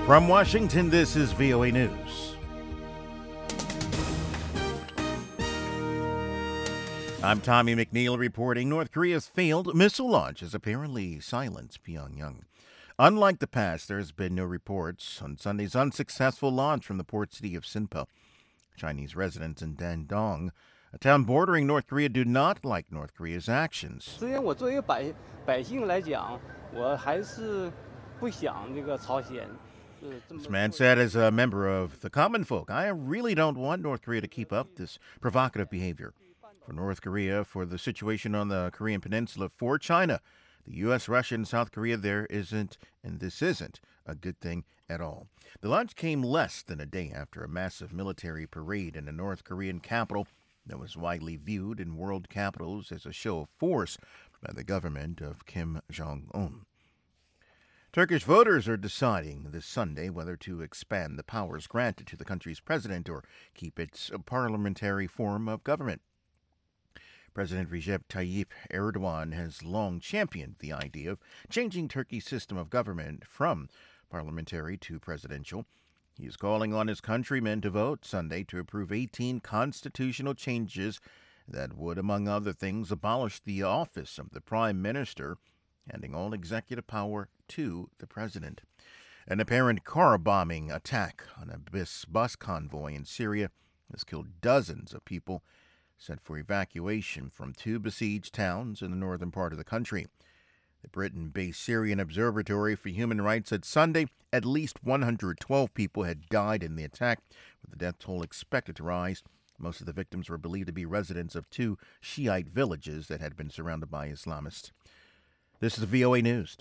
From Washington, this is VOA News. I'm Tommy McNeil reporting North Korea's failed missile launch has apparently silenced Pyongyang. Unlike the past, there has been no reports on Sunday's unsuccessful launch from the port city of Sinpo. Chinese residents in Dandong, a town bordering North Korea, do not like North Korea's actions. This man said, as a member of the common folk, I really don't want North Korea to keep up this provocative behavior. For North Korea, for the situation on the Korean Peninsula, for China, the U.S., Russia, and South Korea, this isn't a good thing at all. The launch came less than a day after a massive military parade in the North Korean capital that was widely viewed in world capitals as a show of force by the government of Kim Jong-un. Turkish voters are deciding this Sunday whether to expand the powers granted to the country's president or keep its parliamentary form of government. President Recep Tayyip Erdogan has long championed the idea of changing Turkey's system of government from parliamentary to presidential. He is calling on his countrymen to vote Sunday to approve 18 constitutional changes that would, among other things, abolish the office of the prime minister, handing all executive power to the president. An apparent car bombing attack on a bus convoy in Syria has killed dozens of people, sent for evacuation from two besieged towns in the northern part of the country. The Britain-based Syrian Observatory for Human Rights said Sunday at least 112 people had died in the attack, with the death toll expected to rise. Most of the victims were believed to be residents of two Shiite villages that had been surrounded by Islamists. This is VOA News.